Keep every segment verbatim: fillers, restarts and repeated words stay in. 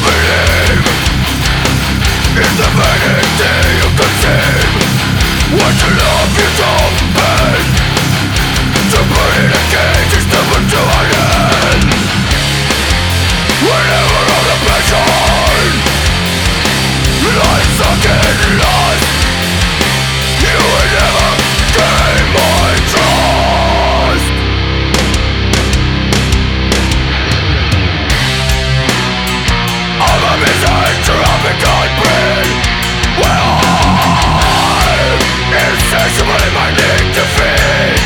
believe in the vanity you conceive. What you love you don't pain. To put in a cage is never to an end. Whenever all the passion lies sunk in lost, you will never gain my trust. I'm a misanthropic hybrid, where I'm insatiable in my need to feed.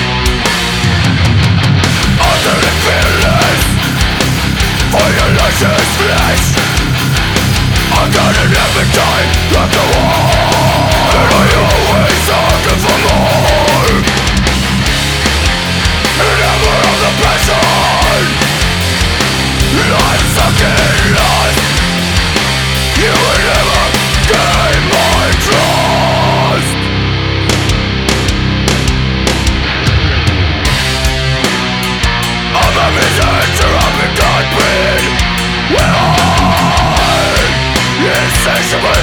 Utterly fearless for your luscious flesh. I got an appetite like a war, and I always hunger for more. Never of the passion lies sunk in lost, you will never gain my trust. I'm a misanthropic hybrid, where I'm insatiable